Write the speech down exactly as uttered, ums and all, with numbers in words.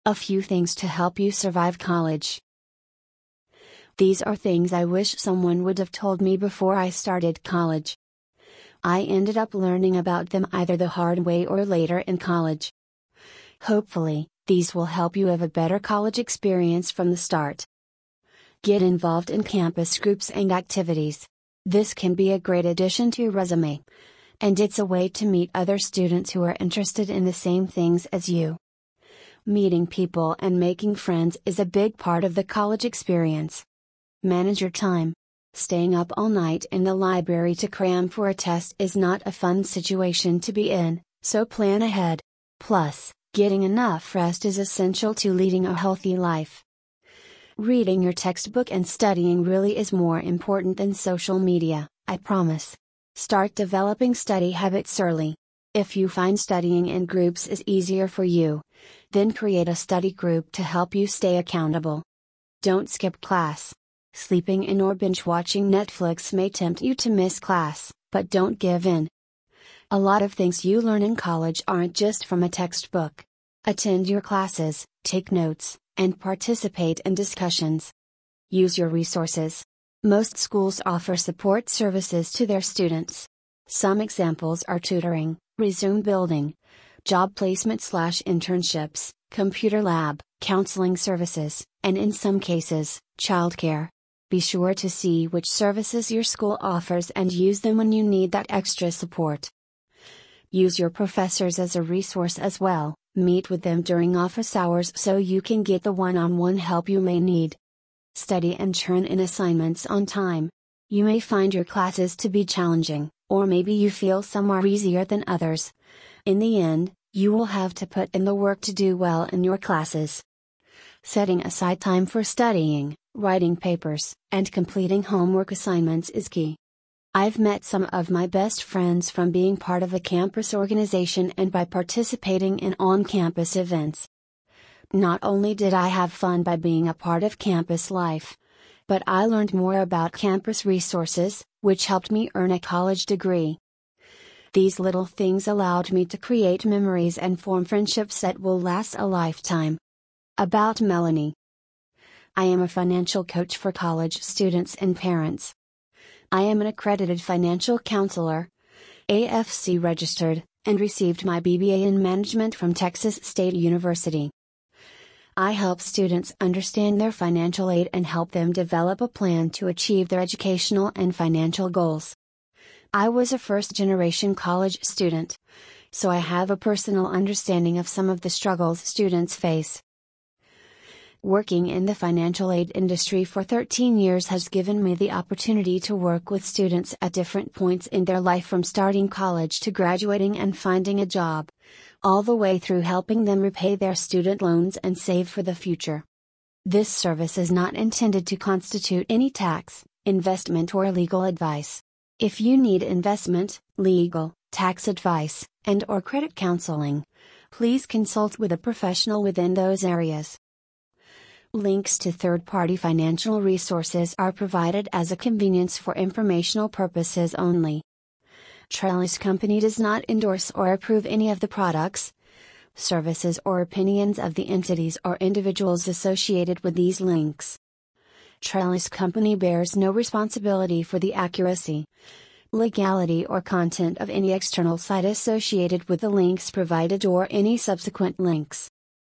A few things to help you survive college. These are things I wish someone would have told me before I started college. I ended up learning about them either the hard way or later in college. Hopefully, these will help you have a better college experience from the start. Get involved in campus groups and activities. This can be a great addition to your resume. And it's a way to meet other students who are interested in the same things as you. Meeting people and making friends is a big part of the college experience. Manage your time. Staying up all night in the library to cram for a test is not a fun situation to be in, so plan ahead. Plus, getting enough rest is essential to leading a healthy life. Reading your textbook and studying really is more important than social media, I promise. Start developing study habits early. If you find studying in groups is easier for you, then create a study group to help you stay accountable. Don't skip class. Sleeping in or binge watching Netflix may tempt you to miss class, but don't give in. A lot of things you learn in college aren't just from a textbook. Attend your classes, take notes, and participate in discussions. Use your resources. Most schools offer support services to their students. Some examples are tutoring, resume building, job placement slash internships, computer lab, counseling services, and in some cases, childcare. Be sure to see which services your school offers and use them when you need that extra support. Use your professors as a resource as well. Meet with them during office hours so you can get the one-on-one help you may need. Study and turn in assignments on time. You may find your classes to be challenging, or maybe you feel some are easier than others. In the end, you will have to put in the work to do well in your classes. Setting aside time for studying, writing papers, and completing homework assignments is key. I've met some of my best friends from being part of a campus organization and by participating in on-campus events. Not only did I have fun by being a part of campus life, but I learned more about campus resources, which helped me earn a college degree. These little things allowed me to create memories and form friendships that will last a lifetime. About Melanie. I am a financial coach for college students and parents. I am an accredited financial counselor, A F C registered, and received my B B A in management from Texas State University. I help students understand their financial aid and help them develop a plan to achieve their educational and financial goals. I was a first-generation college student, so I have a personal understanding of some of the struggles students face. Working in the financial aid industry for thirteen years has given me the opportunity to work with students at different points in their life, from starting college to graduating and finding a job, all the way through helping them repay their student loans and save for the future. This service is not intended to constitute any tax, investment, or legal advice. If you need investment, legal, tax advice, and/or credit counseling, please consult with a professional within those areas. Links to third-party financial resources are provided as a convenience for informational purposes only. Trellis Company does not endorse or approve any of the products, services, or opinions of the entities or individuals associated with these links. Trellis Company bears no responsibility for the accuracy, legality, or content of any external site associated with the links provided or any subsequent links.